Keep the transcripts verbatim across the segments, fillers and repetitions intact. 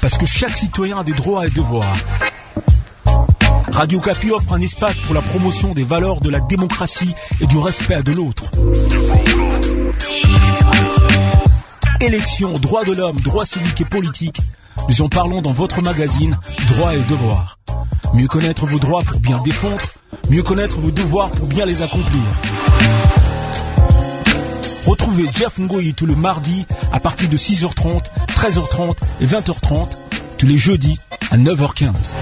parce que chaque citoyen a des droits et devoirs. Radio Kapi offre un espace pour la promotion des valeurs de la démocratie et du respect de l'autre. Élections, droits de l'homme, droits civiques et politiques, nous en parlons dans votre magazine Droits et devoirs. Mieux connaître vos droits pour bien défendre, mieux connaître vos devoirs pour bien les accomplir. Retrouvez Jeff Ngoyi tout le mardi à partir de six heures trente, treize heures trente et vingt heures trente, tous les jeudis à neuf heures quinze.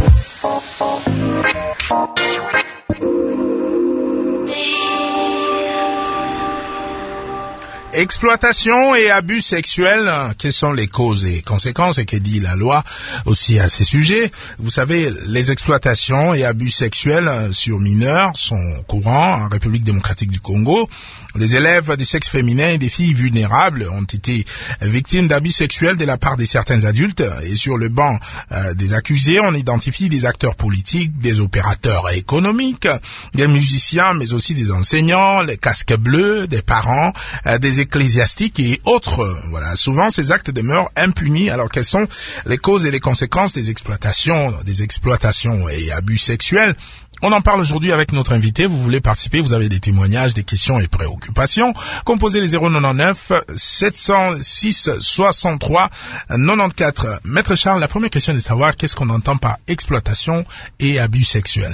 Exploitation et abus sexuels, quelles sont les causes et conséquences et que dit la loi aussi à ces sujets? Vous savez, les exploitations et abus sexuels sur mineurs sont courants en République démocratique du Congo. Les élèves du sexe féminin et des filles vulnérables ont été victimes d'abus sexuels de la part de certains adultes. Et sur le banc euh, des accusés, on identifie des acteurs politiques, des opérateurs économiques, des musiciens, mais aussi des enseignants, les casques bleus, des parents, euh, des ecclésiastiques et autres. Voilà. Souvent, ces actes demeurent impunis. Alors, quelles sont les causes et les conséquences des exploitations, des exploitations et abus sexuels? On en parle aujourd'hui avec notre invité. Vous voulez participer, vous avez des témoignages, des questions et préoccupations. Composez les zéro neuf neuf sept zéro six soixante-trois quatre-vingt-quatorze. Maître Charles, la première question est de savoir qu'est-ce qu'on entend par exploitation et abus sexuels.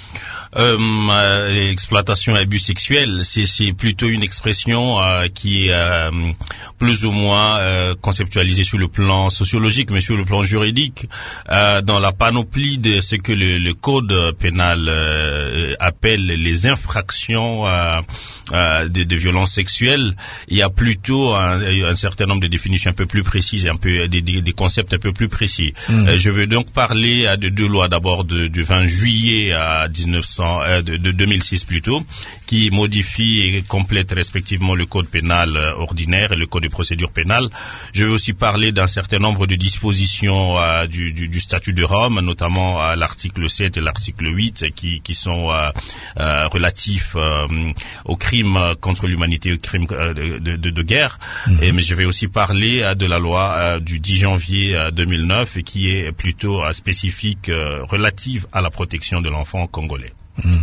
Euh, euh, exploitation et abus sexuels, c'est, c'est plutôt une expression euh, qui est euh, plus ou moins euh, conceptualisée sur le plan sociologique, mais sur le plan juridique, euh, dans la panoplie de ce que le, le code pénal euh, appelle les infractions euh, euh, de, de violences sexuelles. Il y a plutôt un, un certain nombre de définitions un peu plus précises, un peu des, des, des concepts un peu plus précis. Mmh. Euh, je veux donc parler euh, de deux lois, d'abord de, du vingt juillet à dix-neuf cents De, de deux mille six plutôt, qui modifie et complète respectivement le code pénal ordinaire et le code de procédure pénale. Je vais aussi parler d'un certain nombre de dispositions euh, du, du, du statut de Rome, notamment à l'article sept et l'article huit, qui, qui sont euh, euh, relatifs euh, aux crimes contre l'humanité, aux crimes euh, de, de, de guerre. Mmh. Et, mais je vais aussi parler euh, de la loi euh, du dix janvier euh, deux mille neuf, et qui est plutôt euh, spécifique, euh, relative à la protection de l'enfant congolais. Mmh.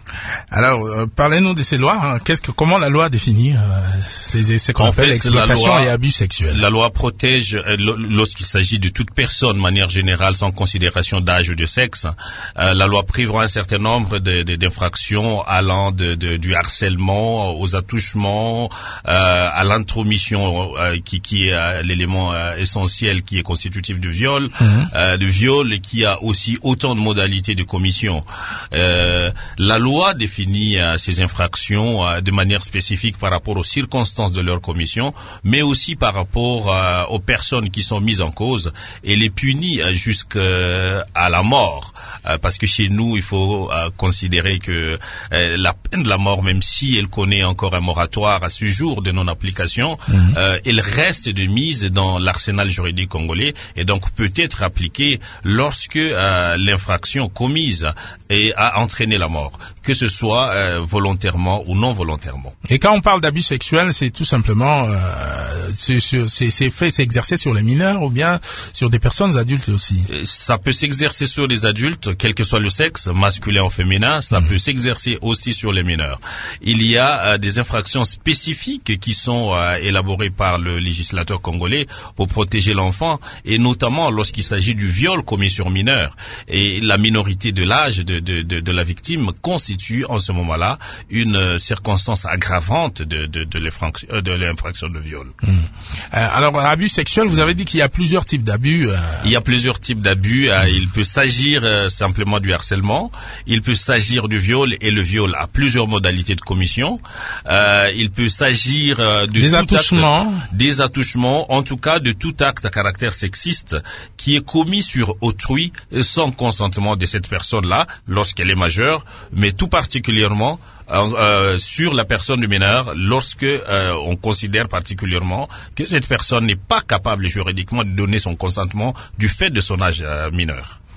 Alors, euh, parlez-nous de ces lois. Hein. Qu'est-ce que, comment la loi définit euh, ces, ces qu'on en appelle fait, exploitation loi, et abus sexuels? La loi protège euh, lorsqu'il s'agit de toute personne, de manière générale, sans considération d'âge ou de sexe. Euh, la loi prévoit un certain nombre de, de, d'infractions allant de, de, du harcèlement aux attouchements, euh, à l'intromission, euh, qui, qui est euh, l'élément euh, essentiel, qui est constitutif de viol, mmh. euh, de viol, et qui a aussi autant de modalités de commission. Euh, la loi définit euh, ces infractions euh, de manière spécifique par rapport aux circonstances de leur commission, mais aussi par rapport euh, aux personnes qui sont mises en cause, et les punit euh, jusqu'à la mort. Euh, parce que chez nous, il faut euh, considérer que euh, la peine de la mort, même si elle connaît encore un moratoire à ce jour de non-application, mmh. euh, elle reste de mise dans l'arsenal juridique congolais, et donc peut être appliquée lorsque euh, l'infraction commise et a entraîné la mort, que ce soit euh, volontairement ou non volontairement. Et quand on parle d'abus sexuels, c'est tout simplement euh, c'est, c'est, c'est fait s'exercer sur les mineurs ou bien sur des personnes adultes aussi? Ça peut s'exercer sur les adultes, quel que soit le sexe, masculin ou féminin. Ça mmh. peut s'exercer aussi sur les mineurs. Il y a euh, des infractions spécifiques qui sont euh, élaborées par le législateur congolais pour protéger l'enfant, et notamment lorsqu'il s'agit du viol commis sur mineur. Et la minorité de l'âge de, de, de, de la victime constitue en ce moment-là une euh, circonstance aggravante de, de, de, l'infraction, euh, de l'infraction de viol. Mmh. Euh, alors, abus sexuel, vous avez dit qu'il y a plusieurs types d'abus. Euh... Il y a plusieurs types d'abus. Euh, mmh. Il peut s'agir euh, simplement du harcèlement. Il peut s'agir du viol, et le viol a plusieurs modalités de commission. Euh, il peut s'agir euh, de des attouchements. Acte, des attouchements, en tout cas de tout acte à caractère sexiste qui est commis sur autrui sans consentement de cette personne-là lorsqu'elle est majeure, mais tout particulièrement euh, euh, sur la personne du mineur lorsque euh, on considère particulièrement que cette personne n'est pas capable juridiquement de donner son consentement du fait de son âge euh, mineur.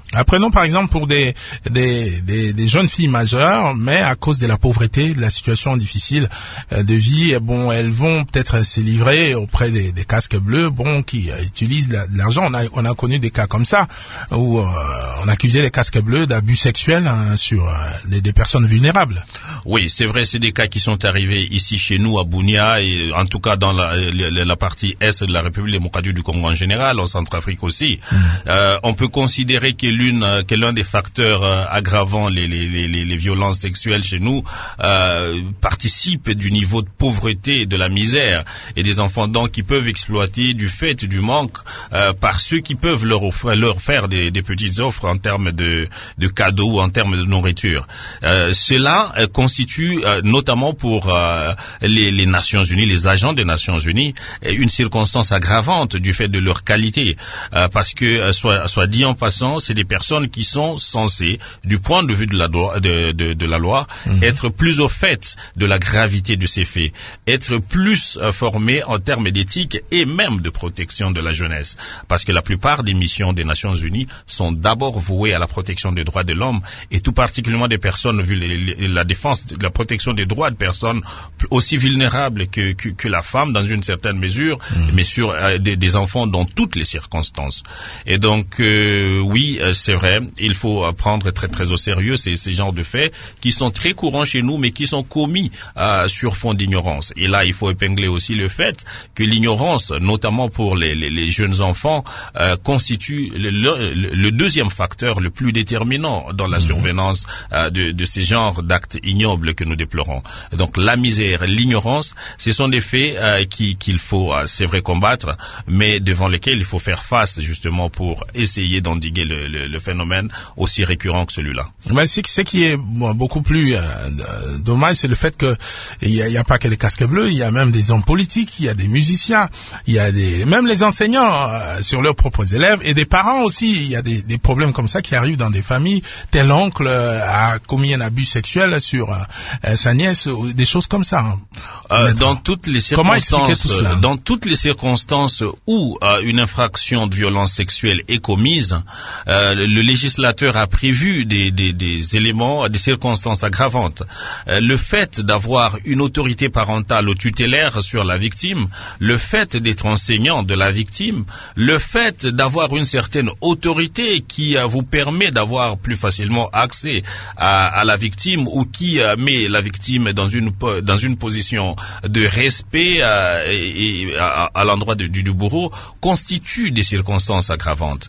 Apprenons par exemple pour des, des, des, des jeunes filles majeures, mais à cause de la pauvreté, de la situation difficile de vie, bon, elles vont peut-être se livrer auprès des, des casques bleus, bon, qui euh, utilisent de l'argent. On a, on a connu des cas comme ça, où euh, on accusait les casques bleus d'abus sexuels hein, sur euh, des, des personnes vulnérables. Oui, c'est vrai, c'est des cas qui sont arrivés ici chez nous à Bunia, et en tout cas dans la, la, la partie est de la République démocratique du Congo en général, en Centrafrique aussi. Mmh. Euh, on peut considérer que l'une, que l'un des facteurs euh, aggravant les, les, les, les violences sexuelles chez nous euh, participe du niveau de pauvreté, de la misère, et des enfants donc qui peuvent exploiter du fait du manque euh, par ceux qui peuvent leur offrir, leur faire des, des petites offres en termes de, de cadeaux ou en termes de nourriture. Euh, cela euh, constitue euh, notamment pour euh, les, les Nations Unies, les agents des Nations Unies, une circonstance aggravante du fait de leur qualité, euh, parce que euh, soit, soit dit en passant, c'est des personnes qui sont censées, du point de vue de la loi, de, de, de la loi, mmh. être plus au fait de la gravité de ces faits, être plus euh, formées en termes d'éthique et même de protection de la jeunesse, parce que la plupart des missions des Nations Unies sont d'abord vouées à la protection des droits de l'homme, et tout particulièrement des personnes, vu la défense, la protection des droits de personnes aussi vulnérables que, que, que la femme dans une certaine mesure, mmh. mais sur euh, des, des enfants dans toutes les circonstances. Et donc euh, oui, c'est vrai, il faut prendre très très au sérieux ces, ces genres de faits qui sont très courants chez nous, mais qui sont commis euh, sur fond d'ignorance. Et là, il faut épingler aussi le fait que l'ignorance, notamment pour les, les, les jeunes enfants, euh, constitue le, le, le deuxième facteur le plus déterminant dans la mmh. survenance euh, de, de ces genres d'actes ignobles que nous déplorons. Donc la misère, l'ignorance, ce sont des faits euh, qui, qu'il faut, euh, c'est vrai, combattre, mais devant lesquels il faut faire face justement pour essayer d'endiguer le, le, le phénomène aussi récurrent que celui-là. Mais ce, ce qui est bon, beaucoup plus euh, dommage, c'est le fait que il y a, il y a pas que les casques bleus, il y a même des hommes politiques, il y a des musiciens, il y a des, même les enseignants euh, sur leurs propres élèves, et des parents aussi. Il y a des, des problèmes comme ça qui arrivent dans des familles. Tel oncle euh, a commis un abus sexuel sur euh, sa nièce, ou des choses comme ça. Hein. Euh, dans toutes les circonstances, dans toutes les circonstances où euh, une infraction de violence sexuelle est commise, euh, le législateur a prévu des, des, des éléments, des circonstances aggravantes. Euh, le fait d'avoir une autorité parentale ou tutélaire sur la victime, le fait d'être enseignant de la victime, le fait d'avoir une certaine autorité qui euh, vous permet d'avoir plus facilement accès à, à la victime, ou qui euh, met la victime dans une dans une position de respect euh, et, et à, à l'endroit de, du, du bourreau, constitue des circonstances aggravantes.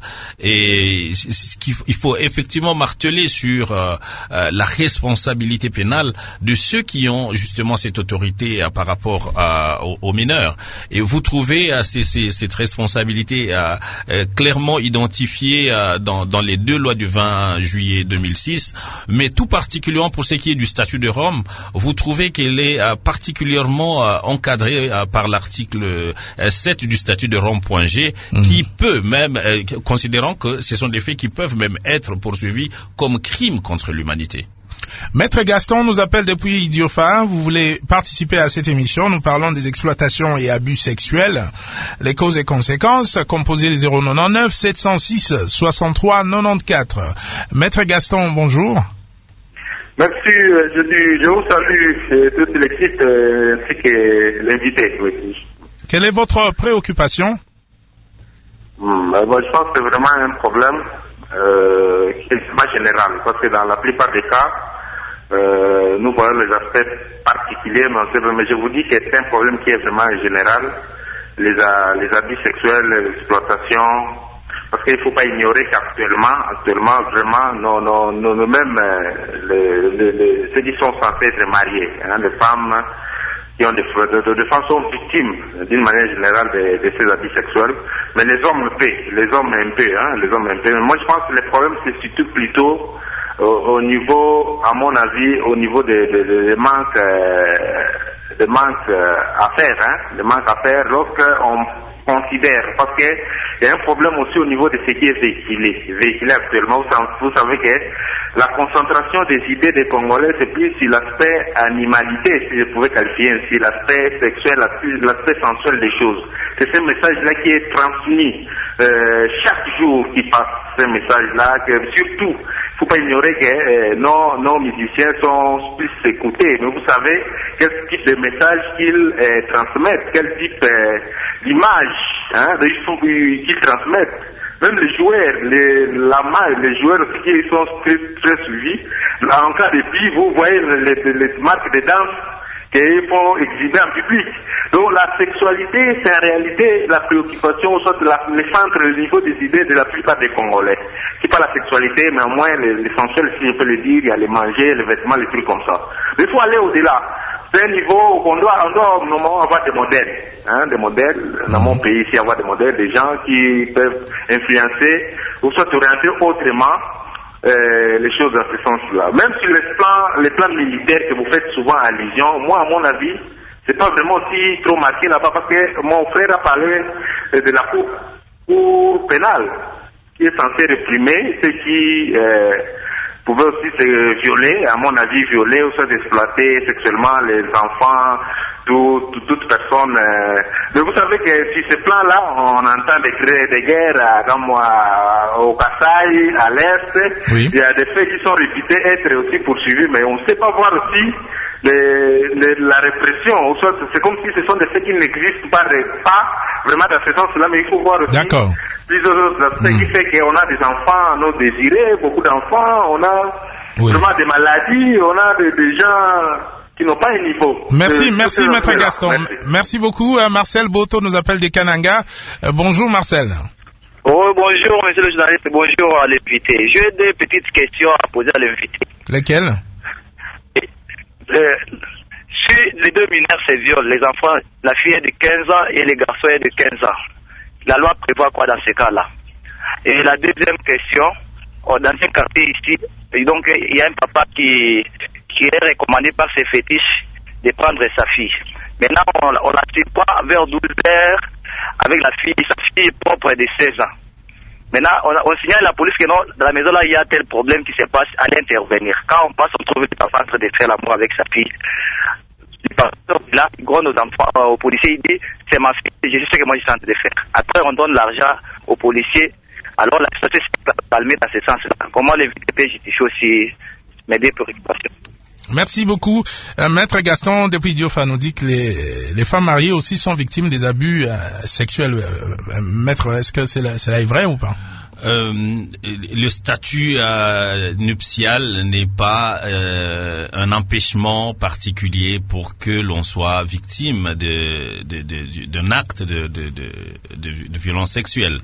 Et ce qu'il il faut effectivement marteler sur euh, euh, la responsabilité pénale de ceux qui ont justement cette autorité euh, par rapport euh, aux, aux mineurs. Et vous trouvez euh, ces, ces, cette responsabilité euh, euh, clairement identifiée euh, dans, dans les deux lois du vingt juillet deux mille six, mais tout particulièrement pour ce qui est du statut de Rome, vous trouvez qu'elle est euh, particulièrement euh, encadrée euh, par l'article euh, sept du statut de Rome.g, mmh. qui peut même, euh, considérant que ce sont des faits qui peuvent même être poursuivis comme crimes contre l'humanité. Maître Gaston nous appelle depuis Idiofa. Vous voulez participer à cette émission? Nous parlons des exploitations et abus sexuels, les causes et conséquences. Composez les zéro neuf neuf sept zéro six soixante-trois quatre-vingt-quatorze. Maître Gaston, bonjour. Merci, je, dis, je vous salue toute l'équipe ainsi que l'invité. Oui. Quelle est votre préoccupation? Hum, ben, moi, je pense que c'est vraiment un problème euh, qui est pas général, parce que dans la plupart des cas, euh, nous voyons les aspects particuliers, mais je vous dis que c'est un problème qui est vraiment général. Les, les abus sexuels, l'exploitation, parce qu'il ne faut pas ignorer qu'actuellement, actuellement, vraiment, nos, nos, nos, nos même les, les, les, ceux qui sont censés être mariés, hein, les femmes qui ont des, de, de, de femmes sont victimes d'une manière générale de, de ces abus sexuels, mais les hommes un peu, les hommes un peu, hein, les hommes un peu. Mais moi, je pense que les problèmes se situent plutôt au, au niveau, à mon avis, au niveau des de, de, de manques, euh, de manques euh, à faire, hein, de manques à faire lorsqu'on considère, parce que il y a un problème aussi au niveau de ce qui est véhiculé, véhiculé actuellement. Vous savez que la concentration des idées des Congolais, c'est plus sur l'aspect animalité, si je pouvais qualifier ainsi, l'aspect sexuel, l'aspect sensuel des choses. C'est ce message-là qui est transmis euh, chaque jour qu'ils passent ce message-là, que surtout, il ne faut pas ignorer que euh, nos, nos musiciens sont plus écoutés, mais vous savez quel type de message qu'ils euh, transmettent, quel type euh, d'image hein, qu'ils transmettent. Même les joueurs, les, la maille, les joueurs aussi qui sont très, très suivis, en cas de pluie, vous voyez les, les, les marques de danse qu'ils font exhiber en public. Donc la sexualité, c'est en réalité la préoccupation, soit la, le centre, le niveau des idées de la plupart des Congolais. C'est pas la sexualité, mais au moins l'essentiel, si je peux le dire, il y a les manger, les vêtements, les trucs comme ça. Mais il faut aller au-delà. C'est un niveau où on doit, on doit normalement avoir des modèles, hein, des modèles, dans mon pays ici, avoir des modèles, des gens qui peuvent influencer, ou soit orienter autrement, euh, les choses dans ce sens-là. Même sur les plans, les plans militaires que vous faites souvent allusion, moi, à mon avis, c'est pas vraiment si trop marqué là-bas, parce que mon frère a parlé de la cour, cour pénale, qui est censée réprimer ceux qui, euh, pouvaient aussi se violer, à mon avis violer ou soit exploiter sexuellement les enfants, tout, tout, toute personne. Euh... Mais vous savez que sur ce plan-là, on entend des cris de guerre comme euh, au Kasaï, à l'Est. Oui. Il y a des faits qui sont réputés être aussi poursuivis, mais on ne sait pas voir aussi les, les, la répression. C'est comme si ce sont des faits qui n'existent pas, pas vraiment dans ce sens-là, mais il faut voir aussi plusieurs autres aspects mmh. qui fait qu'on a des enfants non désirés, beaucoup d'enfants, on a oui. vraiment des maladies, on a des, des gens qui n'ont pas un niveau. Merci, de, merci de Maître Gaston. Merci. merci beaucoup. Euh, Marcel Boto nous appelle des Kananga. Euh, bonjour Marcel. Oh, bonjour monsieur le journaliste, bonjour à l'invité. J'ai des petites questions à poser à l'invité. Lesquelles? euh, Si les deux mineurs se violent, les enfants, la fille est de quinze ans et les garçons est de quinze ans, la loi prévoit quoi dans ces cas-là? Et la deuxième question, dans un quartier ici, donc il y a un papa qui, qui est recommandé par ses fétiches de prendre sa fille. Maintenant, on ne la suit pas vers douze heures avec la fille, sa fille propre de seize ans. Maintenant, on, on signale à la police que non, dans la maison là, il y a tel problème qui se passe, allez intervenir. Quand on passe, on trouve les enfants en train de faire l'amour avec sa fille. Là, il gronde aux enfants, euh, aux policiers, il dit, c'est ma fille, je sais ce que moi je suis en train de faire. Après, on donne l'argent aux policiers. Alors, la société s'est calmée dans ce sens-là. Comment les V T P justifient aussi mes deux préoccupations? Merci beaucoup. Euh, Maître Gaston depuis Diofa nous dit que les, les femmes mariées aussi sont victimes des abus euh, sexuels. Euh, Maître, est-ce que c'est là, c'est là vrai ou pas? Euh, le statut euh, nuptial n'est pas euh, un empêchement particulier pour que l'on soit victime de, de, de, d'un acte de, de, de, de, de violence sexuelle.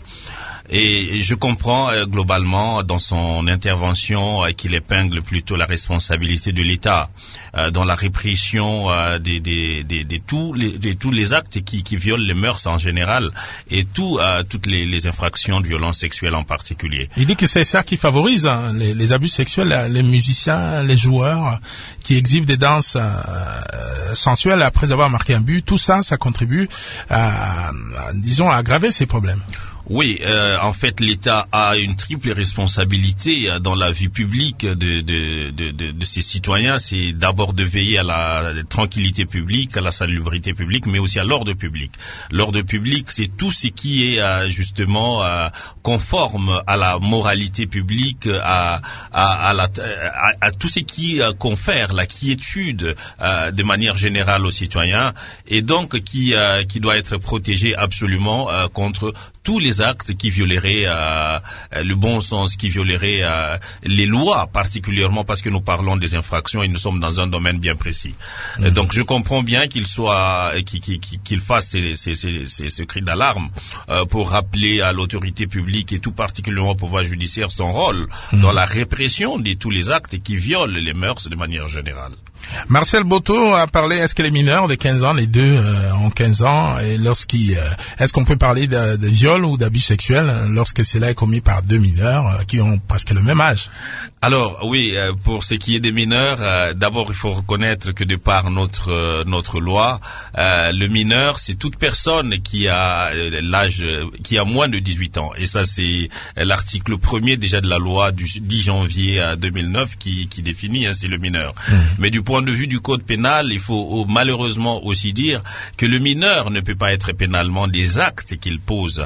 Et je comprends euh, globalement dans son intervention euh, qu'il épingle plutôt la responsabilité de l'État euh, dans la répression euh, des, des, des, des, tous les, de tous les actes qui, qui violent les mœurs en général et tout, euh, toutes les, les infractions de violence sexuelle en particulier. Il dit que c'est ça qui favorise hein, les, les abus sexuels, les musiciens, les joueurs qui exhibent des danses euh, sensuelles après avoir marqué un but. Tout ça, ça contribue à, à disons, à aggraver ces problèmes. Oui, euh, en fait, l'État a une triple responsabilité dans la vie publique de, de, de, de, de ses citoyens. C'est d'abord de veiller à la tranquillité publique, à la salubrité publique, mais aussi à l'ordre public. L'ordre public, c'est tout ce qui est euh, justement euh, conforme à la moralité publique, à, à, à, la, à, à tout ce qui euh, confère la quiétude euh, de manière générale aux citoyens, et donc qui, euh, qui doit être protégé absolument euh, contre tous les actes qui violeraient euh, le bon sens, qui violeraient euh, les lois, particulièrement parce que nous parlons des infractions et nous sommes dans un domaine bien précis. Mmh. Euh, donc je comprends bien qu'il soit, qu'il, qu'il, qu'il fasse ces, ces, ces, ces, ces cris d'alarme euh, pour rappeler à l'autorité publique et tout particulièrement au pouvoir judiciaire son rôle mmh. dans la répression de tous les actes qui violent les mœurs de manière générale. Marcel Boto a parlé, est-ce que les mineurs de quinze ans, les deux euh, ont quinze ans, et lorsqu'ils, euh, est-ce qu'on peut parler de, de viol ou d'abus sexuels lorsque cela est commis par deux mineurs euh, qui ont presque le même âge? Alors oui, euh, pour ce qui est des mineurs, euh, d'abord il faut reconnaître que de par notre euh, notre loi, euh, le mineur c'est toute personne qui a euh, l'âge, qui a moins de dix-huit ans, et ça c'est l'article premier déjà de la loi du dix janvier deux mille neuf qui, qui définit hein, c'est le mineur. Mmh. Mais du point de vue du code pénal, il faut malheureusement aussi dire que le mineur ne peut pas être pénalement des actes qu'il pose, parce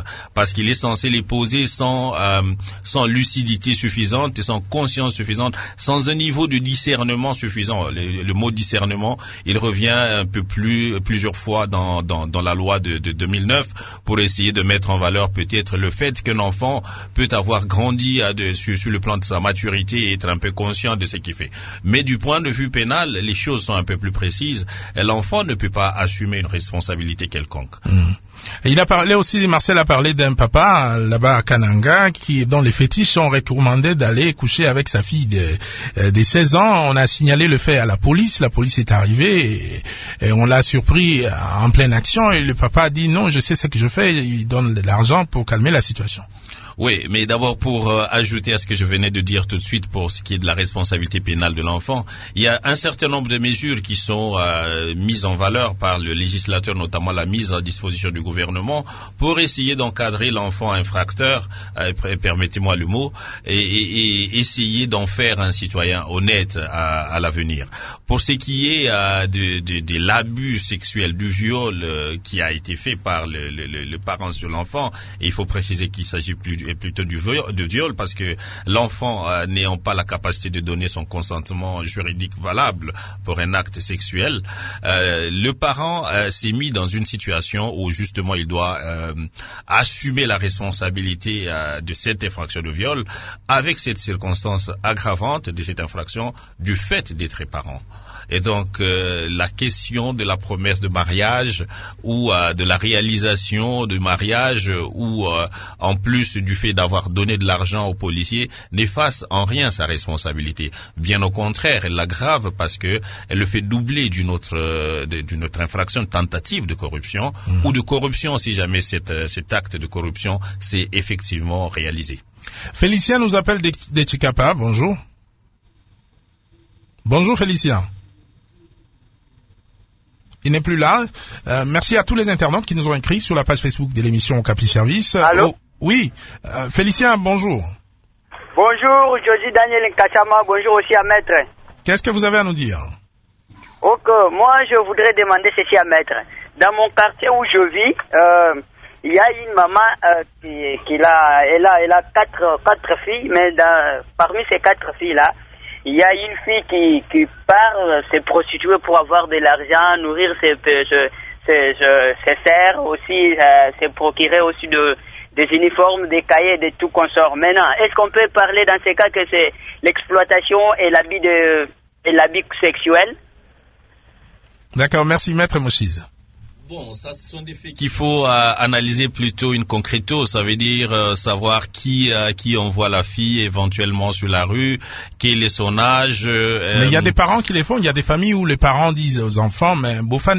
parce qu'il est censé les poser sans euh, sans lucidité suffisante et sans conscience suffisante, sans un niveau de discernement suffisant. Le, le mot discernement, il revient un peu plus plusieurs fois dans dans, dans la loi de, de deux mille neuf pour essayer de mettre en valeur peut-être le fait qu'un enfant peut avoir grandi à de, sur, sur le plan de sa maturité et être un peu conscient de ce qu'il fait. Mais du point de vue pénal, les choses sont un peu plus précises. L'enfant ne peut pas assumer une responsabilité quelconque. Mmh. Et il a parlé aussi, Marcel a parlé d'un papa là-bas à Kananga qui, dont les fétiches ont recommandé d'aller coucher avec sa fille de, de seize ans. On a signalé le fait à la police. La police est arrivée et, et on l'a surpris en pleine action. Et le papa a dit non, je sais ce que je fais. Il donne de l'argent pour calmer la situation. Oui, mais d'abord pour euh, ajouter à ce que je venais de dire tout de suite pour ce qui est de la responsabilité pénale de l'enfant, il y a un certain nombre de mesures qui sont euh, mises en valeur par le législateur, notamment la mise à disposition du gouvernement, pour essayer d'encadrer l'enfant infracteur, euh, permettez-moi le mot, et, et, et essayer d'en faire un citoyen honnête à, à l'avenir. Pour ce qui est euh, de, de, de l'abus sexuel, du viol euh, qui a été fait par le, le, le, le parent sur l'enfant, et il faut préciser qu'il s'agit plus et plutôt du viol, du viol parce que l'enfant euh, n'ayant pas la capacité de donner son consentement juridique valable pour un acte sexuel, euh, le parent euh, s'est mis dans une situation où justement il doit euh, assumer la responsabilité euh, de cette infraction de viol avec cette circonstance aggravante de cette infraction du fait d'être parent. Et donc euh, la question de la promesse de mariage ou euh, de la réalisation du mariage ou euh, en plus du fait d'avoir donné de l'argent aux policiers n'efface en rien sa responsabilité. Bien au contraire, elle l'aggrave parce que elle le fait doubler d'une autre euh, d'une autre infraction, de tentative de corruption mmh. ou de corruption si jamais cet, cet acte de corruption s'est effectivement réalisé. Félicien nous appelle de, de Chikapa. Bonjour. Bonjour Félicien. Il n'est plus là. Euh, merci à tous les internautes qui nous ont écrit sur la page Facebook de l'émission Capi Service. Allô? Oh, oui. Euh, Félicien, bonjour. Bonjour, je suis Daniel Nkachama. Bonjour aussi à Maître. Qu'est-ce que vous avez à nous dire? Ok, moi je voudrais demander ceci à Maître. Dans mon quartier où je vis, euh, il y a une maman euh, qui, qui a, elle a, elle a quatre, quatre filles, mais dans, parmi ces quatre filles-là, il y a une fille qui, qui part se prostituer pour avoir de l'argent, nourrir ses, ses, ses, ses sœurs, aussi euh, se procurer aussi de, des uniformes, des cahiers, de tout consort. Maintenant, est-ce qu'on peut parler dans ces cas que c'est l'exploitation et l'habit de et l'habit sexuel? D'accord, merci Maître Mouchiz. Bon, ça ce sont des faits qu'il faut euh, analyser plutôt in concreto, ça veut dire euh, savoir qui euh, qui envoie la fille éventuellement sur la rue, quel est son âge. Euh, mais il y a des parents qui les font, il y a des familles où les parents disent aux enfants mais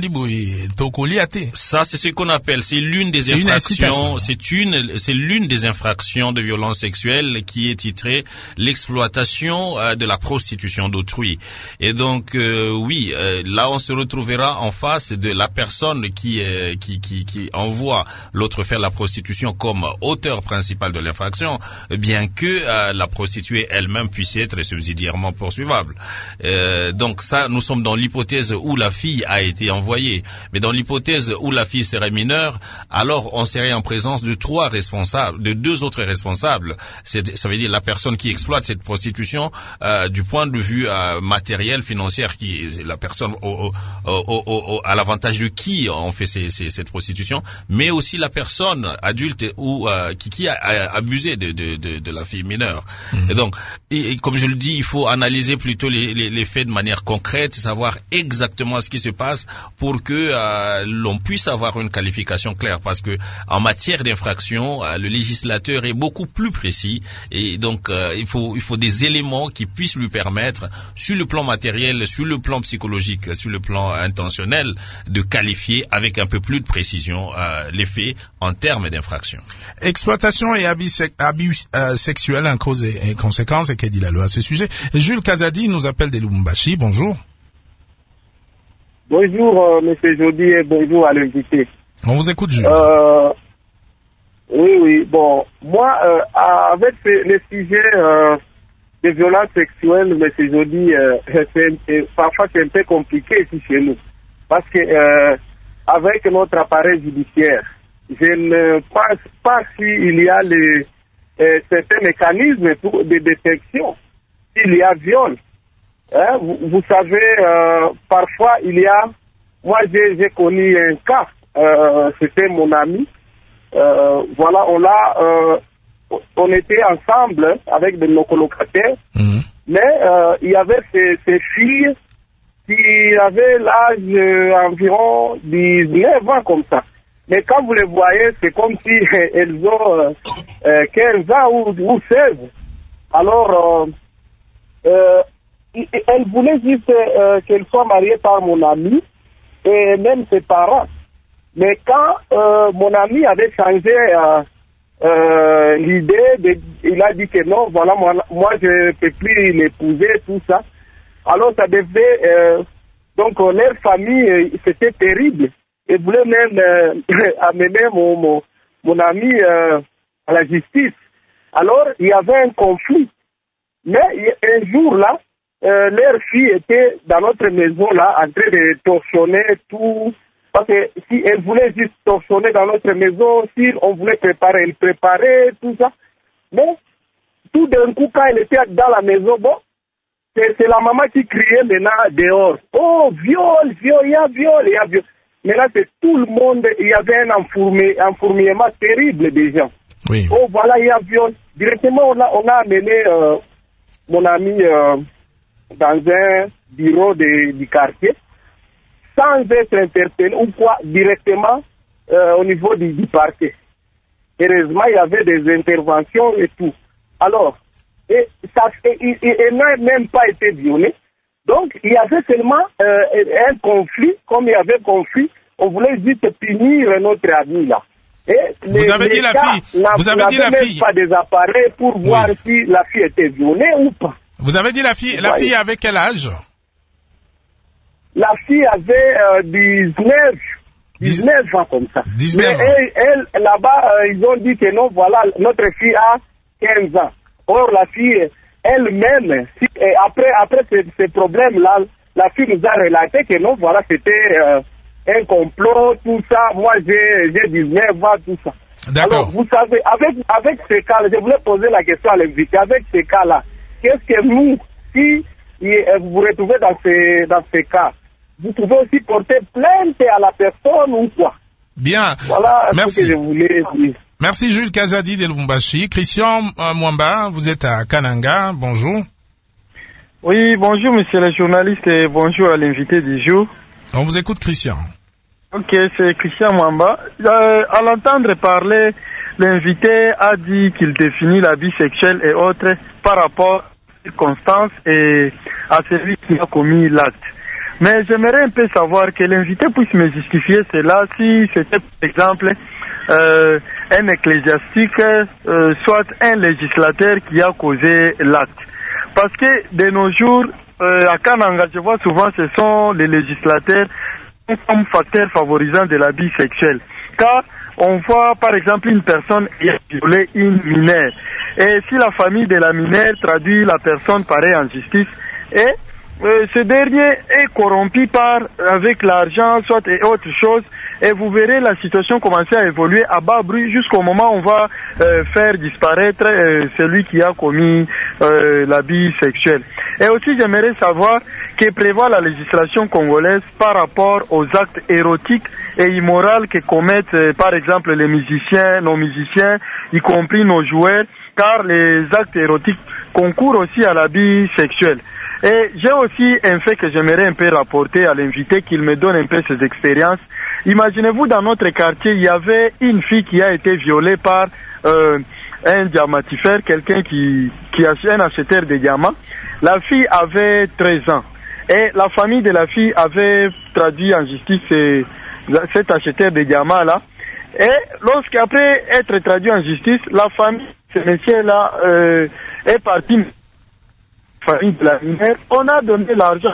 ça c'est ce qu'on appelle, c'est l'une des c'est infractions, c'est une c'est l'une des infractions de violence sexuelle qui est titrée l'exploitation euh, de la prostitution d'autrui. Et donc euh, oui, euh, là on se retrouvera en face de la personne Qui, euh, qui, qui, qui envoie l'autre faire la prostitution comme auteur principal de l'infraction, bien que euh, la prostituée elle-même puisse être subsidiairement poursuivable. Euh, donc ça, nous sommes dans l'hypothèse où la fille a été envoyée. Mais dans l'hypothèse où la fille serait mineure, alors on serait en présence de trois responsables, de deux autres responsables. C'est, ça veut dire la personne qui exploite cette prostitution euh, du point de vue euh, matériel, financier, qui la personne au, au, au, au, à l'avantage de qui on fait ces, ces, cette prostitution, mais aussi la personne adulte ou euh, qui, qui a, a abusé de, de, de, de la fille mineure. Mmh. Et donc, et, et comme je le dis, il faut analyser plutôt les, les, les faits de manière concrète, savoir exactement ce qui se passe pour que euh, l'on puisse avoir une qualification claire. Parce que en matière d'infraction, euh, le législateur est beaucoup plus précis et donc euh, il faut il faut des éléments qui puissent lui permettre, sur le plan matériel, sur le plan psychologique, sur le plan intentionnel, de qualifier avec un peu plus de précision euh, les faits en termes d'infraction. Exploitation et abus, abus euh, sexuels en cause et, et conséquences, et qu'est dit la loi à ce sujet. Jules Kazadi nous appelle de Lubumbashi. Bonjour. Bonjour, euh, monsieur Jody, et bonjour à l'invité. On vous écoute, Jules. Euh, oui, oui, bon, moi, euh, avec le sujet euh, de violences sexuelles, monsieur Jody, euh, c'est, parfois c'est un peu compliqué ici chez nous. Parce que euh, avec notre appareil judiciaire, je ne pense pas s'il y a les, euh, certains mécanismes pour, de détection, s'il y a viol. Hein, vous, vous savez, euh, parfois il y a, moi j'ai, j'ai connu un cas, euh, c'était mon ami, euh, voilà, on l'a, euh, on était ensemble avec de nos colocataires, mmh. mais euh, il y avait ces, ces filles qui avaient l'âge euh, environ dix-neuf ans comme ça. Mais quand vous les voyez, c'est comme si euh, elles ont euh, quinze ans ou, ou seize. Alors, euh, euh, elles voulaient juste euh, qu'elles soient mariées par mon ami et même ses parents. Mais quand euh, mon ami avait changé euh, euh, l'idée, de, il a dit que non, voilà, moi, moi je ne peux plus l'épouser, tout ça. Alors ça devait, euh, donc leur famille, euh, c'était terrible. Ils voulaient même euh, amener mon, mon, mon ami euh, à la justice. Alors il y avait un conflit. Mais un jour là, euh, leur fille était dans notre maison là, en train de torsionner tout. Parce que si elle voulait juste torsionner dans notre maison, si on voulait préparer, elle préparait, tout ça. Mais tout d'un coup, quand elle était dans la maison, bon, c'est, c'est la maman qui criait maintenant dehors. Oh, viol, viol, il y a viol, il y a viol. Mais là, c'est tout le monde, il y avait un enfourmi, enfourmillement terrible des gens. Oui. Oh, voilà, il y a viol. Directement, on a, on a amené euh, mon ami euh, dans un bureau de, du quartier, sans être interpellé ou quoi, directement euh, au niveau du, du parquet. Heureusement, il y avait des interventions et tout. Alors, et ça, et, et, et, elle n'a même pas été violée. Donc, il y avait seulement euh, un conflit, comme il y avait conflit, on voulait juste punir notre ami là. Et vous les, avez les dit la cas, fille, vous avez dit la même fille. pas des appareils pour oui. voir si la fille était violée ou pas. Vous avez dit la fille, la fille avait quel âge? La fille avait euh, dix-neuf, dix-neuf ans comme ça. dix-neuf Mais elle, elle là-bas, euh, ils ont dit que non, voilà, notre fille a quinze ans. Or, la fille elle-même, si, après, après ces, ces problèmes-là, la fille nous a relaté que non, voilà, c'était euh, un complot, tout ça. Moi, j'ai, j'ai dix-neuf ans, tout ça. D'accord. Alors, vous savez, avec, avec ces cas-là, je voulais poser la question à l'invité, avec ces cas-là, qu'est-ce que nous, si vous vous retrouvez dans ces, dans ces cas, vous pouvez aussi porter plainte à la personne ou quoi? Bien. Voilà Merci. ce que je voulais dire. Merci Jules Kazadi de Lubumbashi. Christian euh, Mwamba, vous êtes à Kananga. Bonjour. Oui, bonjour monsieur le journaliste et bonjour à l'invité du jour. On vous écoute Christian. Ok, c'est Christian Mwamba. Euh, à l'entendre parler, l'invité a dit qu'il définit la vie sexuelle et autres par rapport aux circonstances et à celui qui a commis l'acte. Mais j'aimerais un peu savoir que l'invité puisse me justifier cela si c'était par exemple euh, un ecclésiastique, euh, soit un législateur qui a causé l'acte. Parce que de nos jours, euh, à Kananga, je vois souvent ce sont les législateurs comme facteur favorisant de la vie sexuelle. Car on voit par exemple une personne qui a violé une mineure. Et si la famille de la mineure traduit la personne pareille en justice, et Euh, ce dernier est corrompu par, avec l'argent, soit et autre chose, et vous verrez la situation commencer à évoluer à bas bruit jusqu'au moment où on va euh, faire disparaître euh, celui qui a commis euh, l'abus sexuel. Et aussi j'aimerais savoir que prévoit la législation congolaise par rapport aux actes érotiques et immoraux que commettent euh, par exemple les musiciens, nos musiciens, y compris nos joueurs, car les actes érotiques concourent aussi à l'abus sexuel. Et j'ai aussi un fait que j'aimerais un peu rapporter à l'invité, qu'il me donne un peu ses expériences. Imaginez-vous, dans notre quartier, il y avait une fille qui a été violée par euh, un diamantifère, quelqu'un qui, qui a un acheteur de diamants. La fille avait treize ans. Et la famille de la fille avait traduit en justice ces, cet acheteur de diamants-là. Et lorsqu'après être traduit en justice, la famille de ce monsieur-là euh, est partie... famille de la mineure, on a donné l'argent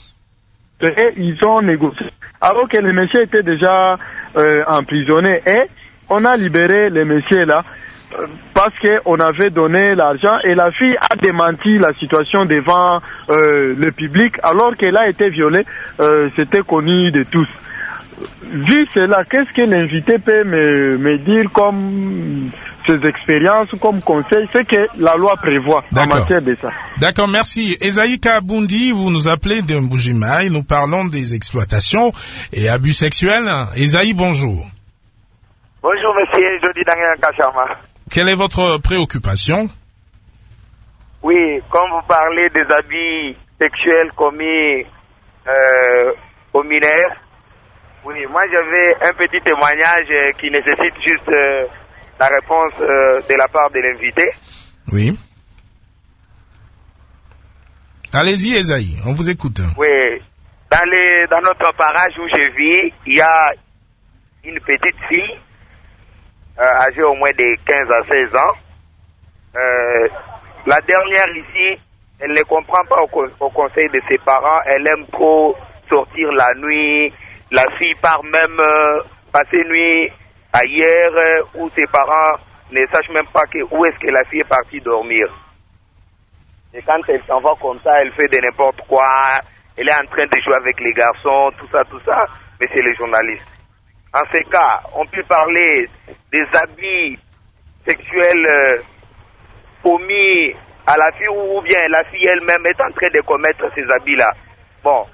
et ils ont négocié alors que le monsieur était déjà euh, emprisonné et on a libéré le monsieur là euh, parce qu'on avait donné l'argent et la fille a démenti la situation devant euh, le public alors qu'elle a été violée, euh, c'était connu de tous. vu cela, qu'est-ce que l'invité peut me, me dire comme ses expériences, comme conseil, ce que la loi prévoit en matière de ça? D'accord, merci. Esaïe Kabundi, vous nous appelez de Mbujimaï, nous parlons des exploitations et abus sexuels. Esaïe, bonjour. Bonjour monsieur, je dis Daniel Kachama. Quelle est votre préoccupation? Oui, comme vous parlez des abus sexuels commis euh, aux mineurs, oui, moi j'avais un petit témoignage euh, qui nécessite juste euh, la réponse euh, de la part de l'invité. Oui. Allez-y Esaïe, on vous écoute. Oui, dans, les, dans notre parage où je vis, il y a une petite fille euh, âgée au moins de quinze à seize ans. Euh, la dernière ici, elle ne comprend pas au, au conseil de ses parents, elle aime trop sortir la nuit, la fille part même euh, passer nuit ailleurs euh, où ses parents ne sachent même pas que, où est-ce que la fille est partie dormir. Et quand elle s'en va comme ça, elle fait de n'importe quoi, elle est en train de jouer avec les garçons, tout ça, tout ça, mais c'est les journalistes. En ces cas, on peut parler des abus sexuels euh, commis à la fille ou bien la fille elle-même est en train de commettre ces habits-là. Bon,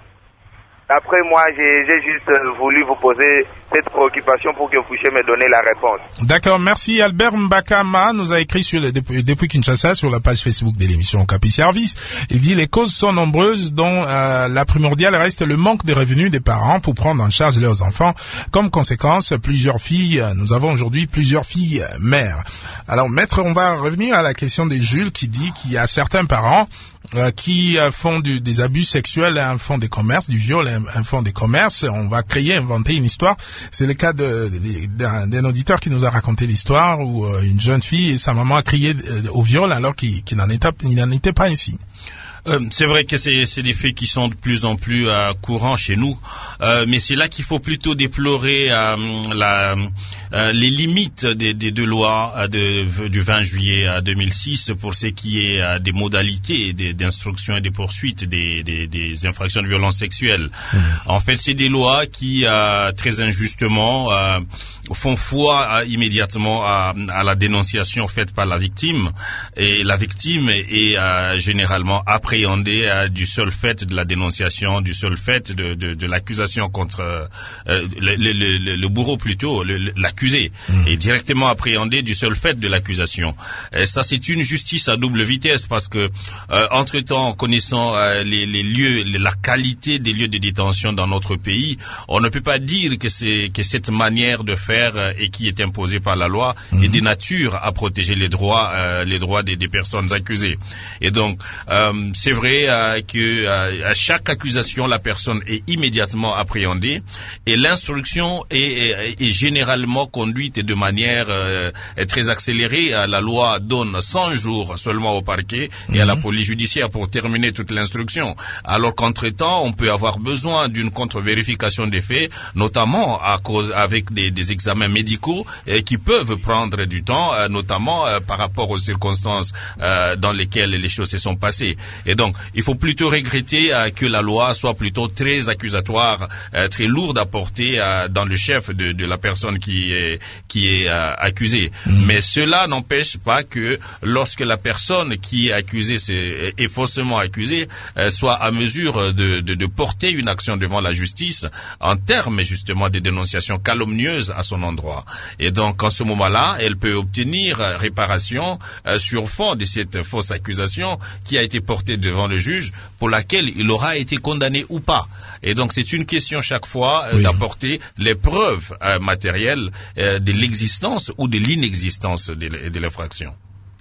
après moi, j'ai, j'ai juste voulu vous poser cette préoccupation pour que vous puissiez me donner la réponse. D'accord, merci. Albert Mbakama nous a écrit sur le, depuis, depuis Kinshasa sur la page Facebook de l'émission Capi Service. Il dit les causes sont nombreuses, dont euh, la primordiale reste le manque de revenus des parents pour prendre en charge leurs enfants. Comme conséquence, plusieurs filles, nous avons aujourd'hui plusieurs filles mères. Alors maître, on va revenir à la question de Jules qui dit qu'il y a certains parents Euh, qui euh, font du, des abus sexuels et un font des commerces, du viol et un, un font des commerces. On va créer, inventer une histoire. C'est le cas de, de, d'un, d'un auditeur qui nous a raconté l'histoire où euh, une jeune fille et sa maman a crié euh, au viol alors qu'il, qu'il n'en était, il n'en était pas ainsi. Euh, c'est vrai que c'est, c'est des faits qui sont de plus en plus euh, courants chez nous, euh, mais c'est là qu'il faut plutôt déplorer euh, la, euh, les limites des, des deux lois euh, de, du vingt juillet deux mille six pour ce qui est euh, des modalités des, d'instruction et des poursuites des, des, des infractions de violence sexuelle. Mmh. En fait, c'est des lois qui, euh, très injustement, euh, font foi euh, immédiatement à, à la dénonciation faite par la victime, et la victime est euh, généralement après appréhendé euh, du seul fait de la dénonciation, du seul fait de, de, de l'accusation contre euh, le, le, le, le bourreau plutôt, le, l'accusé, mmh. est directement appréhendé du seul fait de l'accusation. Et ça, c'est une justice à double vitesse parce que, euh, entre-temps, connaissant euh, les, les lieux, la qualité des lieux de détention dans notre pays, on ne peut pas dire que c'est que cette manière de faire euh, et qui est imposée par la loi mmh. est de nature à protéger les droits, euh, les droits des, des personnes accusées. Et donc, euh, c'est vrai euh, que euh, à chaque accusation, la personne est immédiatement appréhendée et l'instruction est, est, est généralement conduite de manière euh, très accélérée. La loi donne cent jours seulement au parquet et mmh. à la police judiciaire pour terminer toute l'instruction. Alors qu'entre-temps, on peut avoir besoin d'une contre-vérification des faits, notamment à cause avec des, des examens médicaux euh, qui peuvent prendre du temps, euh, notamment euh, par rapport aux circonstances euh, dans lesquelles les choses se sont passées. Et donc, il faut plutôt regretter euh, que la loi soit plutôt très accusatoire, euh, très lourde à porter euh, dans le chef de, de la personne qui est, qui est euh, accusée. Mmh. Mais cela n'empêche pas que lorsque la personne qui est accusée c'est, est faussement accusée, euh, soit à mesure de, de, de porter une action devant la justice en termes justement de dénonciations calomnieuses à son endroit. Et donc, en ce moment-là, elle peut obtenir réparation euh, sur fond de cette fausse accusation qui a été portée devant le juge, pour laquelle il aura été condamné ou pas. Et donc, c'est une question chaque fois euh, oui. d'apporter les preuves euh, matérielles euh, de l'existence ou de l'inexistence de, de l'infraction.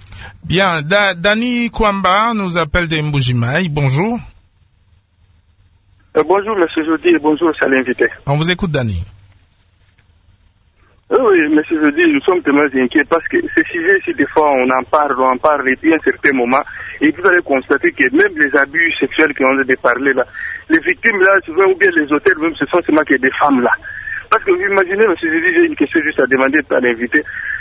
Bien, da, Dani Kwamba nous appelle de Mbujimaï. Bonjour. Euh, bonjour, monsieur Jody, et bonjour, c'est l'invité. On vous écoute, Dani. Euh, oui, monsieur Jody, nous sommes tellement inquiets parce que ce sujet, si des fois on en parle, on en parle, et puis à un certain moment, et vous allez constater que même les abus sexuels qu'on a parlé là, les victimes là, souvent, ou bien les auteurs même, ce sont seulement que des femmes là. Parce que vous imaginez, monsieur Jody, j'ai une question juste à demander à l'invité.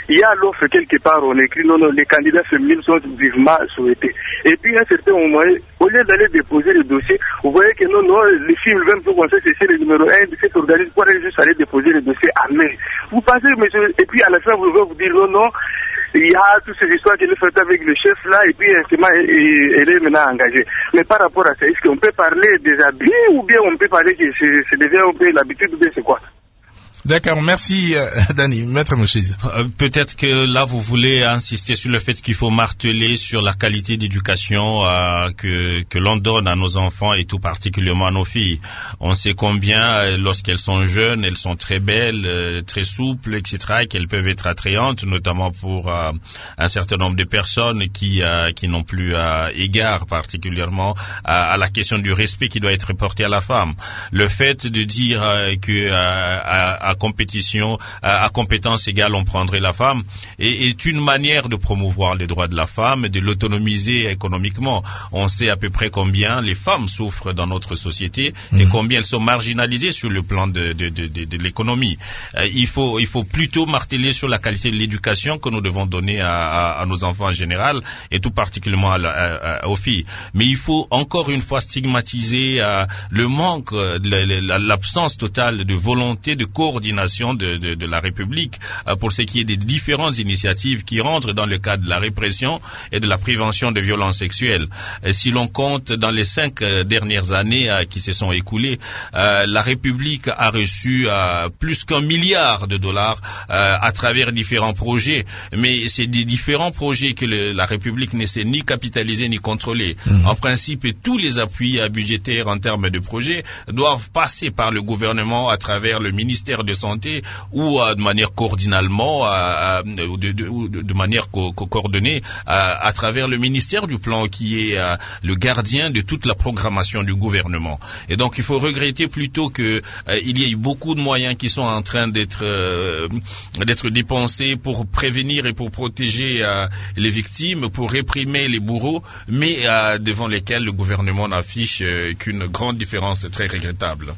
il y a l'offre quelque part, on écrit non, non, les candidats féminines sont vivement souhaités. Et puis à un certain moment, au lieu d'aller déposer le dossier, vous voyez que non, non, les filles même pour qu'on sait que c'est le numéro un de cet organisme pour aller juste aller déposer le dossier à main. Vous pensez, monsieur, et puis à la fin, vous devez vous dire non, non, il y a toutes ces histoires qu'elle fait avec le chef là, et puis instrument, elle est maintenant engagée. Mais par rapport à ça, est-ce qu'on peut parler des abus ou bien on peut parler que c'est devient un peu l'habitude ou bien c'est quoi? D'accord, merci euh, Dani. Maître Mouchiz. Euh, peut-être que là vous voulez insister sur le fait qu'il faut marteler sur la qualité d'éducation euh, que que l'on donne à nos enfants et tout particulièrement à nos filles. On sait combien euh, lorsqu'elles sont jeunes, elles sont très belles, euh, très souples, et cetera, et qu'elles peuvent être attrayantes, notamment pour euh, un certain nombre de personnes qui euh, qui n'ont plus euh, égard particulièrement à, à la question du respect qui doit être porté à la femme. Le fait de dire euh, que euh, à, à compétition, à, à compétence égale, on prendrait la femme, et est une manière de promouvoir les droits de la femme, de l'autonomiser économiquement. On sait à peu près combien les femmes souffrent dans notre société mmh. et combien elles sont marginalisées sur le plan de, de, de, de, de l'économie. Euh, il faut, il faut plutôt marteler sur la qualité de l'éducation que nous devons donner à, à, à nos enfants en général, et tout particulièrement à, à, à, aux filles. Mais il faut encore une fois stigmatiser euh, le manque, l'absence totale de volonté de coordination De, de, de la République euh, pour ce qui est des différentes initiatives qui rentrent dans le cadre de la répression et de la prévention de violences sexuelles. Et si l'on compte dans les cinq euh, dernières années euh, qui se sont écoulées, euh, la République a reçu euh, plus qu'un milliard de dollars euh, à travers différents projets, mais c'est des différents projets que le, la République ne sait ni capitaliser ni contrôler. Mmh. En principe, tous les appuis euh, budgétaires en termes de projets doivent passer par le gouvernement à travers le ministère de santé ou euh, de manière coordinalement euh, ou de, de, de manière co co coordonnée euh, à travers le ministère du plan qui est euh, le gardien de toute la programmation du gouvernement. Et donc il faut regretter plutôt que euh, il y ait beaucoup de moyens qui sont en train d'être euh, d'être dépensés pour prévenir et pour protéger euh, les victimes, pour réprimer les bourreaux, mais euh, devant lesquels le gouvernement n'affiche euh, qu'une grande différence très regrettable.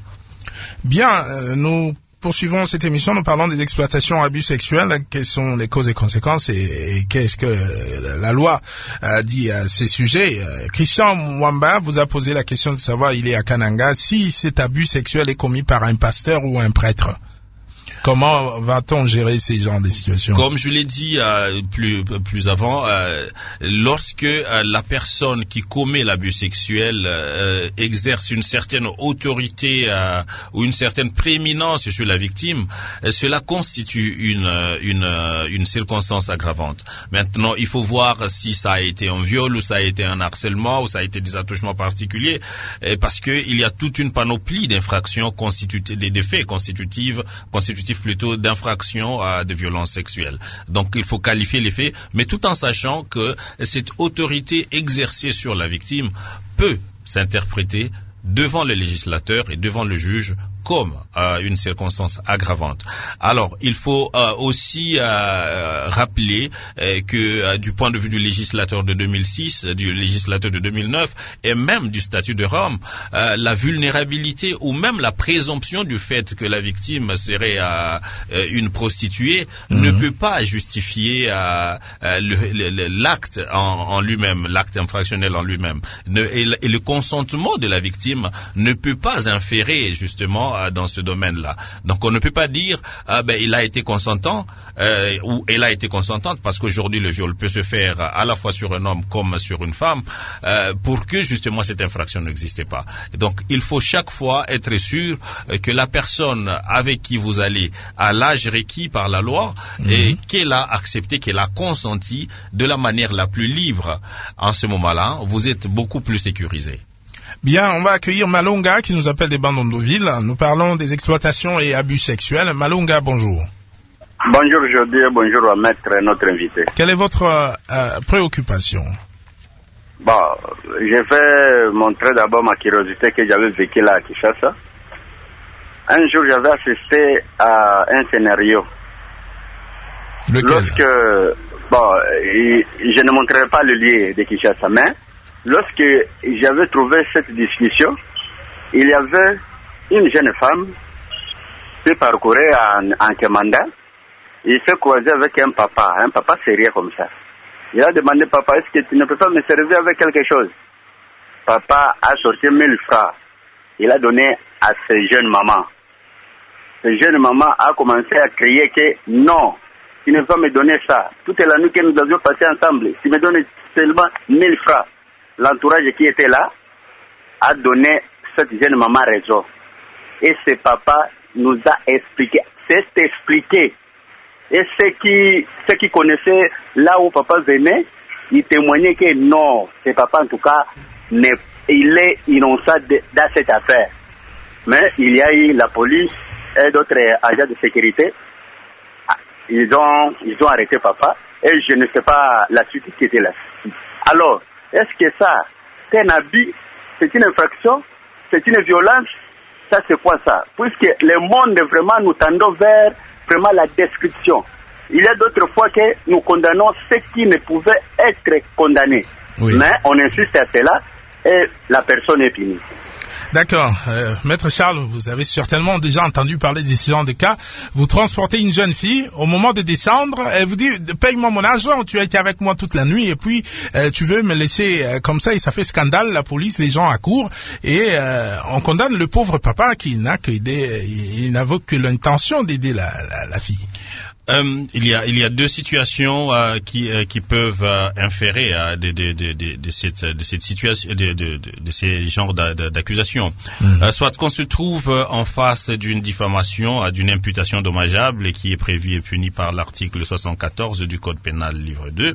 Bien, euh, nous poursuivons cette émission, nous parlons des exploitations, abus sexuels, quelles sont les causes et conséquences et, et qu'est-ce que la loi euh, dit à ces sujets. Euh, Christian Mwamba vous a posé la question de savoir, il est à Kananga, si cet abus sexuel est commis par un pasteur ou un prêtre. Comment va-t-on gérer ces genres de situations? Comme je l'ai dit euh, plus plus avant, euh, lorsque euh, la personne qui commet l'abus sexuel euh, exerce une certaine autorité euh, ou une certaine prééminence sur la victime, euh, cela constitue une une une circonstance aggravante. Maintenant, il faut voir si ça a été un viol ou ça a été un harcèlement ou ça a été des attouchements particuliers, euh, parce que il y a toute une panoplie d'infractions constitutives, des faits constitutifs constitutifs plutôt d'infraction à de violences sexuelles. Donc il faut qualifier les faits, mais tout en sachant que cette autorité exercée sur la victime peut s'interpréter devant le législateur et devant le juge comme euh, une circonstance aggravante. Alors, il faut euh, aussi euh, rappeler euh, que euh, du point de vue du législateur de deux mille six, du législateur de deux mille neuf et même du statut de Rome, euh, la vulnérabilité ou même la présomption du fait que la victime serait euh, euh, une prostituée mmh. ne peut pas justifier euh, euh, l'acte en, en lui-même, l'acte infractionnel en lui-même. Et, et le consentement de la victime ne peut pas inférer justement dans ce domaine-là. Donc on ne peut pas dire ah ben il a été consentant euh, ou elle a été consentante, parce qu'aujourd'hui le viol peut se faire à la fois sur un homme comme sur une femme, euh, pour que justement cette infraction n'existe pas. Et donc il faut chaque fois être sûr que la personne avec qui vous allez a l'âge requis par la loi mmh. et qu'elle a accepté, qu'elle a consenti de la manière la plus libre. En ce moment-là, vous êtes beaucoup plus sécurisé. Bien, on va accueillir Malonga qui nous appelle des Bandondoville. Nous parlons des exploitations et abus sexuels. Malonga, bonjour. Bonjour Jody, bonjour à maître, notre invité. Quelle est votre euh, préoccupation? Bon, je vais montrer d'abord ma curiosité que j'avais vécue là à Kinshasa. Un jour, j'avais assisté à un scénario. Lequel? Lorsque, bon, je ne montrerai pas le lieu de Kinshasa, mais lorsque j'avais trouvé cette discussion, il y avait une jeune femme qui parcourait en, en Kemanda il s'est croisé avec un papa, un papa sérieux comme ça. Il a demandé, papa, est-ce que tu ne peux pas me servir avec quelque chose? Papa a sorti mille francs. Il a donné à cette jeune maman. Cette jeune maman a commencé à crier que non, tu ne peux pas me donner ça. Toute la nuit que nous avions passé ensemble, tu me donnes seulement mille francs. L'entourage qui était là a donné cette jeune maman raison. Et ce papa nous a expliqué, c'est expliqué. Et ceux qui, ceux qui connaissaient là où papa venait, ils témoignaient que non, ce papa en tout cas, il est innocent de, dans cette affaire. Mais il y a eu la police et d'autres agents de sécurité. Ils ont, ils ont arrêté papa et je ne sais pas la suite qui était là. Alors, est-ce que ça, c'est un abus, c'est une infraction, c'est une violence? Ça c'est quoi ça? Puisque le monde vraiment nous tendons vers vraiment la description. Il y a d'autres fois que nous condamnons ceux qui ne pouvaient être condamnés. Oui. Mais on insiste à cela et la personne est punie. D'accord. Euh, Maître Charles, vous avez certainement déjà entendu parler de ce genre de cas. Vous transportez une jeune fille, au moment de descendre, elle vous dit « paye-moi mon argent, tu as été avec moi toute la nuit et puis euh, tu veux me laisser euh, comme ça » et ça fait scandale, la police, les gens accourent et euh, on condamne le pauvre papa qui n'a que des, il n'a que l'intention d'aider la, la, la fille. Euh, il y a il y a deux situations euh, qui euh, qui peuvent euh, inférer euh, de, de de de de cette de cette situation de de de, de ces genres d'accusations. Mmh. Euh, soit qu'on se trouve en face d'une diffamation, euh, d'une imputation dommageable qui est prévue et punie par l'article soixante-quatorze du Code pénal livre deux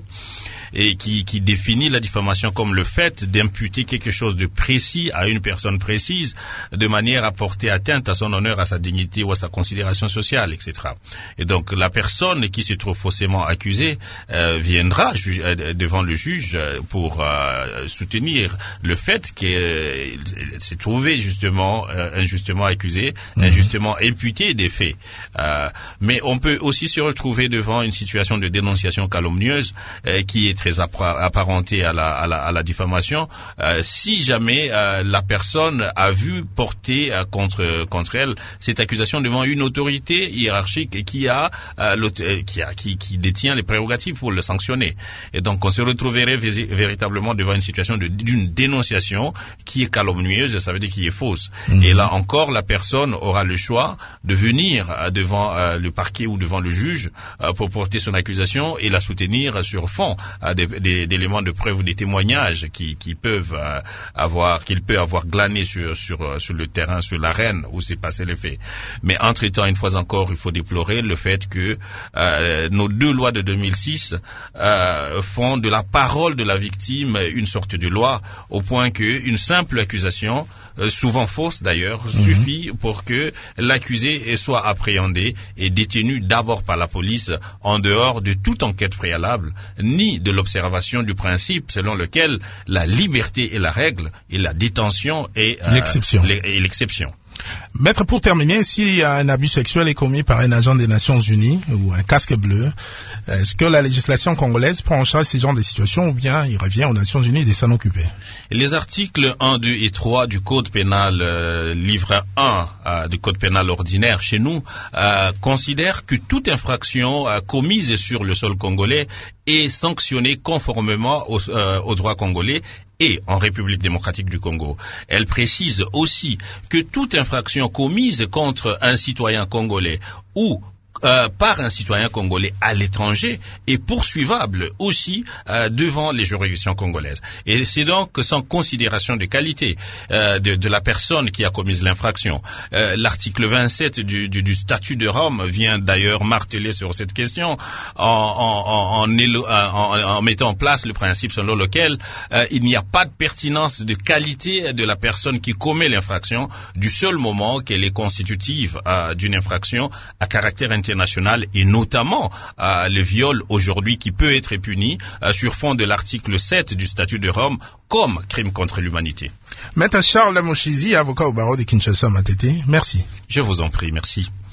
et qui qui définit la diffamation comme le fait d'imputer quelque chose de précis à une personne précise de manière à porter atteinte à son honneur, à sa dignité ou à sa considération sociale, et cetera. Et donc la personne qui se trouve faussement accusée euh, viendra ju- euh, devant le juge pour euh, soutenir le fait qu'elle euh, s'est trouvée justement euh, injustement accusée, mmh. injustement imputée des faits. Euh, mais on peut aussi se retrouver devant une situation de dénonciation calomnieuse euh, qui est très appra- apparentée à la, à la, à la diffamation. Euh, si jamais euh, la personne a vu porter euh, contre contre elle cette accusation devant une autorité hiérarchique qui a euh, Qui, a, qui, qui détient les prérogatives pour le sanctionner. Et donc on se retrouverait vé- véritablement devant une situation de, d'une dénonciation qui est calomnieuse, ça veut dire qui est fausse. Mmh. Et là encore, la personne aura le choix de venir euh, devant euh, le parquet ou devant le juge euh, pour porter son accusation et la soutenir sur fond euh, des, des, d'éléments de preuve ou des témoignages qui, qui peuvent euh, avoir, qu'il peut avoir glané sur, sur, sur le terrain, sur l'arène où s'est passé les faits. Mais entre-temps, une fois encore, il faut déplorer le fait que Euh, nos deux lois de deux mille six euh, font de la parole de la victime une sorte de loi, au point qu'une simple accusation, euh, souvent fausse d'ailleurs, mmh. suffit pour que l'accusé soit appréhendé et détenu d'abord par la police en dehors de toute enquête préalable, ni de l'observation du principe selon lequel la liberté est la règle et la détention est euh, l'exception. Est l'exception. Maître, pour terminer, si un abus sexuel est commis par un agent des Nations Unies ou un casque bleu, est-ce que la législation congolaise prend en charge ce genre de situations ou bien il revient aux Nations Unies de s'en occuper? Les articles un, deux et trois du Code pénal, euh, livre un euh, du Code pénal ordinaire chez nous, euh, considèrent que toute infraction euh, commise sur le sol congolais est sanctionnée conformément au, euh, au droit congolais et en République démocratique du Congo. Elle précise aussi que toute infraction commise contre un citoyen congolais ou Euh, par un citoyen congolais à l'étranger est poursuivable aussi euh, devant les juridictions congolaises. Et c'est donc sans considération de qualité euh, de, de la personne qui a commis l'infraction. Euh, l'article vingt-sept du, du, du statut de Rome vient d'ailleurs marteler sur cette question en, en, en, en, en, en mettant en place le principe selon lequel euh, il n'y a pas de pertinence de qualité de la personne qui commet l'infraction du seul moment qu'elle est constitutive euh, d'une infraction à caractère international et notamment euh, le viol aujourd'hui qui peut être puni euh, sur fond de l'article sept du statut de Rome comme crime contre l'humanité. Maître Charles Lamoshizi, avocat au barreau de Kinshasa Matete, merci. Je vous en prie, merci.